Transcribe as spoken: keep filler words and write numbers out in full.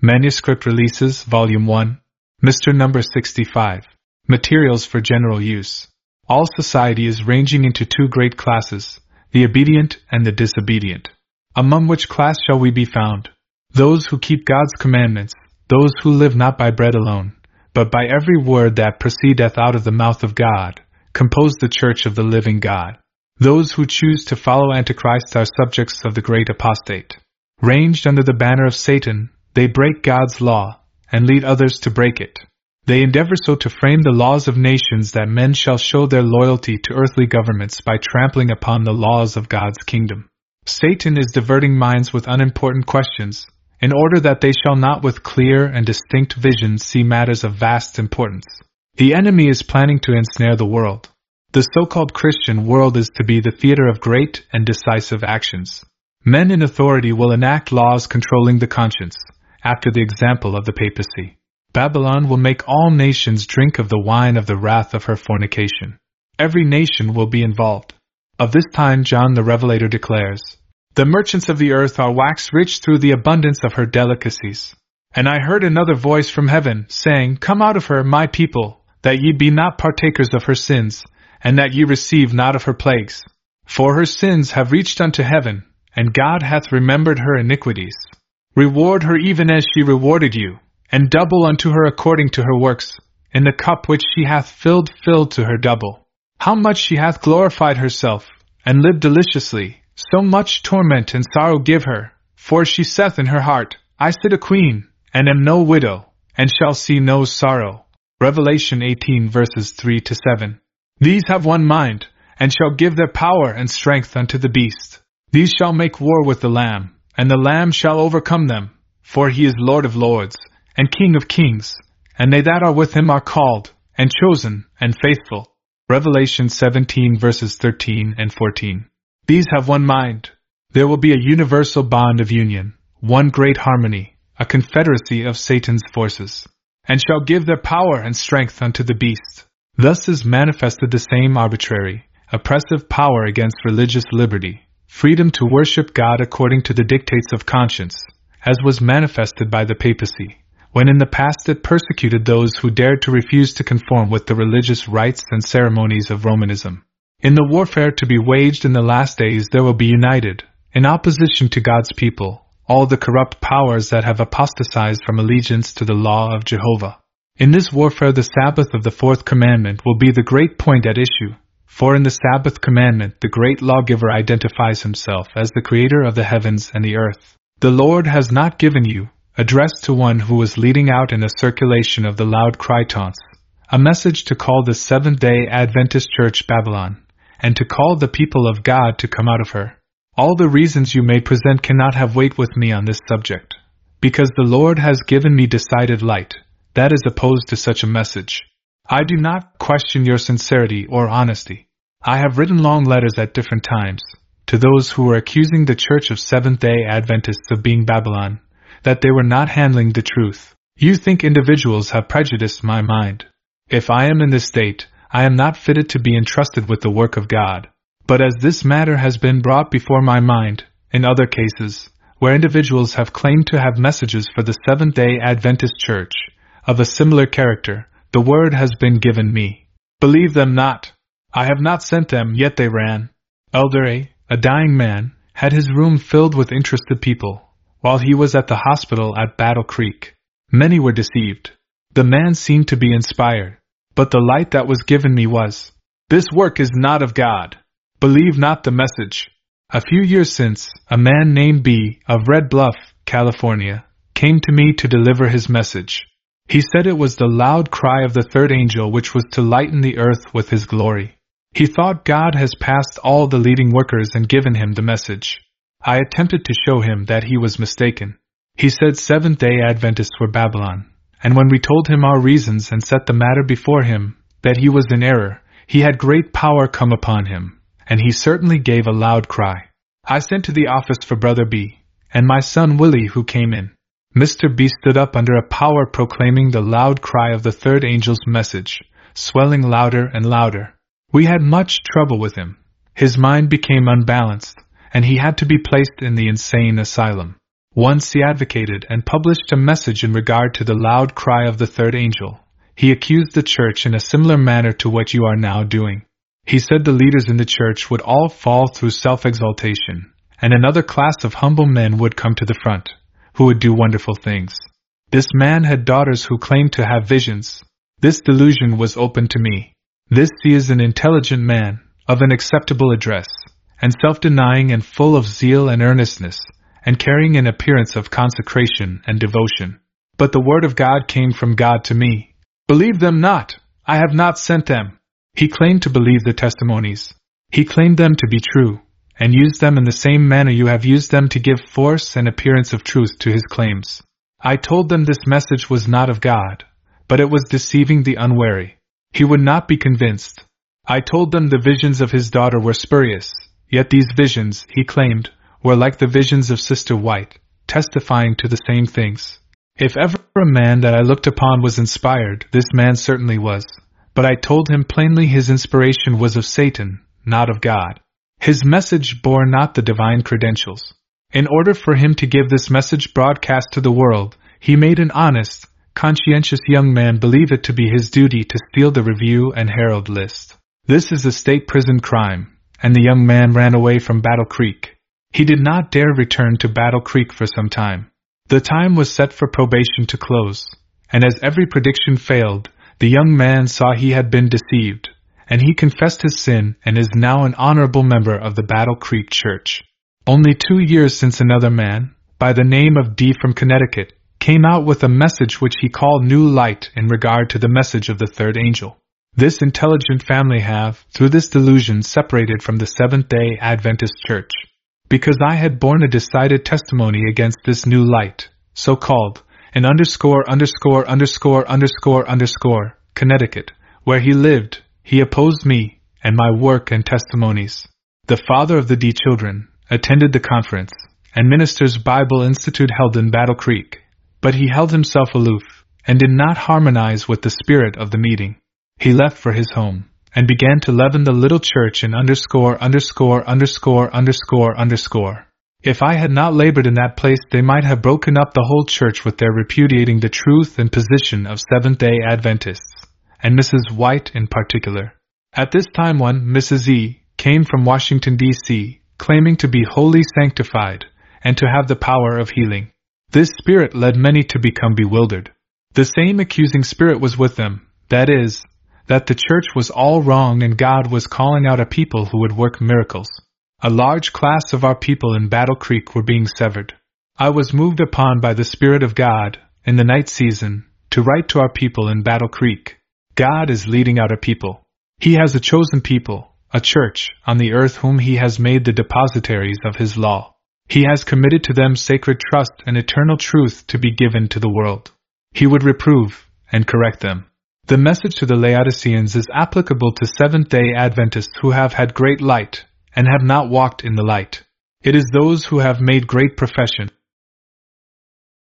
Manuscript Releases, Volume one, Mister Number sixty-five. Materials for General Use. All society is ranging into two great classes, the obedient and the disobedient. Among which class shall we be found? Those who keep God's commandments, those who live not by bread alone, but by every word that proceedeth out of the mouth of God, compose the church of the living God. Those who choose to follow Antichrist are subjects of the great apostate. Ranged under the banner of Satan, they break God's law, and lead others to break it. They endeavor so to frame the laws of nations that men shall show their loyalty to earthly governments by trampling upon the laws of God's kingdom. Satan is diverting minds with unimportant questions, in order that they shall not with clear and distinct vision see matters of vast importance. The enemy is planning to ensnare the world. The so-called Christian world is to be the theater of great and decisive actions. Men in authority will enact laws controlling the conscience, after the example of the papacy. Babylon will make all nations drink of the wine of the wrath of her fornication. Every nation will be involved. Of this time John the Revelator declares, "The merchants of the earth are waxed rich through the abundance of her delicacies. And I heard another voice from heaven, saying, Come out of her, my people, that ye be not partakers of her sins, and that ye receive not of her plagues. For her sins have reached unto heaven, and God hath remembered her iniquities. Reward her even as she rewarded you, and double unto her according to her works, in the cup which she hath filled filled to her double. How much she hath glorified herself, and lived deliciously, so much torment and sorrow give her, for she saith in her heart, I sit a queen, and am no widow, and shall see no sorrow." Revelation eighteen verses three to seven. "These have one mind, and shall give their power and strength unto the beast. These shall make war with the Lamb, and the Lamb shall overcome them, for he is Lord of lords, and King of kings, and they that are with him are called, and chosen, and faithful." Revelation seventeen verses thirteen and fourteen. These have one mind. There will be a universal bond of union, one great harmony, a confederacy of Satan's forces, and shall give their power and strength unto the beast. Thus is manifested the same arbitrary, oppressive power against religious liberty, freedom to worship God according to the dictates of conscience, as was manifested by the papacy, when in the past it persecuted those who dared to refuse to conform with the religious rites and ceremonies of Romanism. In the warfare to be waged in the last days there will be united, in opposition to God's people, all the corrupt powers that have apostatized from allegiance to the law of Jehovah. In this warfare the Sabbath of the fourth commandment will be the great point at issue, for in the Sabbath commandment the great lawgiver identifies himself as the creator of the heavens and the earth. The Lord has not given you, addressed to one who was leading out in a circulation of the loud cry taunts, a message to call the Seventh-day Adventist Church Babylon, and to call the people of God to come out of her. All the reasons you may present cannot have weight with me on this subject, because the Lord has given me decided light, that is opposed to such a message. I do not question your sincerity or honesty. I have written long letters at different times, to those who were accusing the Church of Seventh-day Adventists of being Babylon, that they were not handling the truth. You think individuals have prejudiced my mind. If I am in this state, I am not fitted to be entrusted with the work of God. But as this matter has been brought before my mind, in other cases, where individuals have claimed to have messages for the Seventh-day Adventist Church, of a similar character, the word has been given me. Believe them not. I have not sent them, yet they ran. Elder A, a dying man, had his room filled with interested people, while he was at the hospital at Battle Creek. Many were deceived. The man seemed to be inspired, but the light that was given me was, "This work is not of God. Believe not the message." A few years since, a man named B, of Red Bluff, California, came to me to deliver his message. He said it was the loud cry of the third angel which was to lighten the earth with his glory. He thought God has passed all the leading workers and given him the message. I attempted to show him that he was mistaken. He said Seventh-day Adventists were Babylon, and when we told him our reasons and set the matter before him, that he was in error, he had great power come upon him, and he certainly gave a loud cry. I sent to the office for Brother B, and my son Willie, who came in. Mister B stood up under a power proclaiming the loud cry of the third angel's message, swelling louder and louder. We had much trouble with him. His mind became unbalanced, and he had to be placed in the insane asylum. Once he advocated and published a message in regard to the loud cry of the third angel. He accused the church in a similar manner to what you are now doing. He said the leaders in the church would all fall through self-exaltation, and another class of humble men would come to the front, who would do wonderful things. This man had daughters who claimed to have visions. This delusion was open to me. This he is an intelligent man, of an acceptable address, and self-denying and full of zeal and earnestness, and carrying an appearance of consecration and devotion. But the word of God came from God to me. Believe them not, I have not sent them. He claimed to believe the testimonies. He claimed them to be true, and used them in the same manner you have used them to give force and appearance of truth to his claims. I told them this message was not of God, but it was deceiving the unwary. He would not be convinced. I told them the visions of his daughter were spurious, yet these visions, he claimed, were like the visions of Sister White, testifying to the same things. If ever a man that I looked upon was inspired, this man certainly was, but I told him plainly his inspiration was of Satan, not of God. His message bore not the divine credentials. In order for him to give this message broadcast to the world, he made an honest, conscientious young man believe it to be his duty to steal the Review and Herald list. This is a state prison crime, and the young man ran away from Battle Creek. He did not dare return to Battle Creek for some time. The time was set for probation to close, and as every prediction failed, the young man saw he had been deceived, and he confessed his sin and is now an honorable member of the Battle Creek Church. Only two years since another man, by the name of D from Connecticut, came out with a message which he called New Light in regard to the message of the third angel. This intelligent family have, through this delusion, separated from the Seventh-day Adventist Church. Because I had borne a decided testimony against this new light, so called, in underscore underscore underscore underscore underscore, Connecticut, where he lived, he opposed me, and my work and testimonies. The father of the D children attended the conference, and Ministers Bible Institute held in Battle Creek, but he held himself aloof, and did not harmonize with the spirit of the meeting. He left for his home, and began to leaven the little church in underscore underscore underscore underscore underscore. If I had not labored in that place, they might have broken up the whole church with their repudiating the truth and position of Seventh-day Adventists, and Missus White in particular. At this time one, Missus E., came from Washington, D C, claiming to be wholly sanctified, and to have the power of healing. This spirit led many to become bewildered. The same accusing spirit was with them, that is, that the church was all wrong and God was calling out a people who would work miracles. A large class of our people in Battle Creek were being severed. I was moved upon by the Spirit of God, in the night season, to write to our people in Battle Creek. God is leading out a people. He has a chosen people, a church, on the earth whom He has made the depositaries of His law. He has committed to them sacred trust and eternal truth to be given to the world. He would reprove and correct them. The message to the Laodiceans is applicable to Seventh-day Adventists who have had great light, and have not walked in the light. It is those who have made great profession,